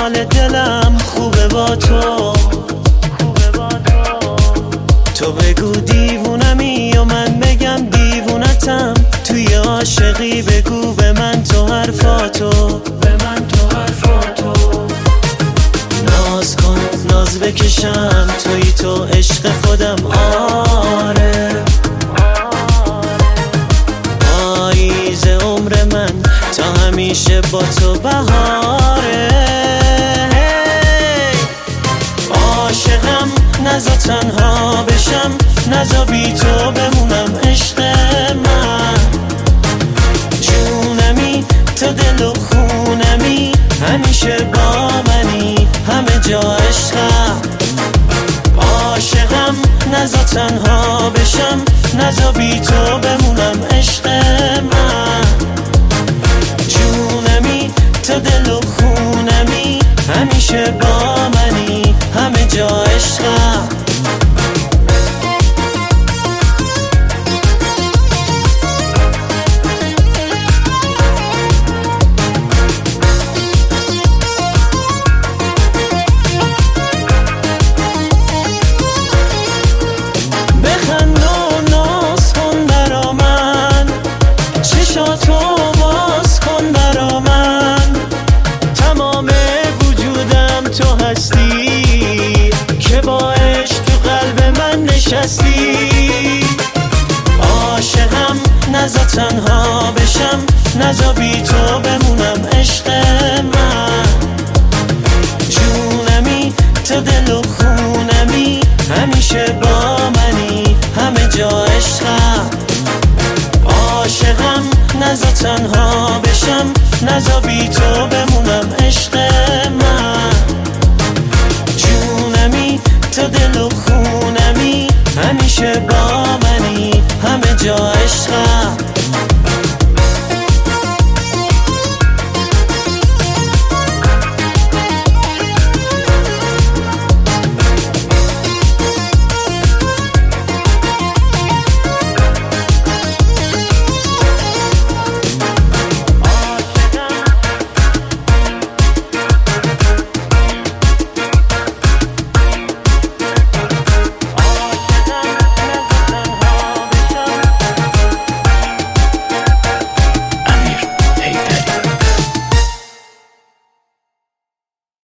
حال دلم خوبه با تو. تو بگو دیوونمی یا من بگم دیوونتم، توی عاشقی بگو به من تو حرفاتو. ناز کن ناز بکشم، توی تو عشق خودم. آره پاییز عمر من تا همیشه با تو بهاره. عاشقم نزا تنها بشم، نزا بی تو بمونم عشق من. جونمی تو دل و خونمی، همیشه با منی همه جا عشقم. عاشقم نزا تنها بشم، نزا بی تو بمونم عشق من. جونمی تو دل و خونمی، همیشه با منی همه جا عشقم. که با عشق تو قلب من نشستی. عاشقم نزا تنها بشم، نزا بی تو بمونم عشق من. جونمی تو دل و خونمی، همیشه با منی همه جا عشقم. عاشقم نزا تنها بشم، نزا بی تو بمونم عشق من. جونمی تو دل و خونمی، همیشه با منی همه جا عشقم.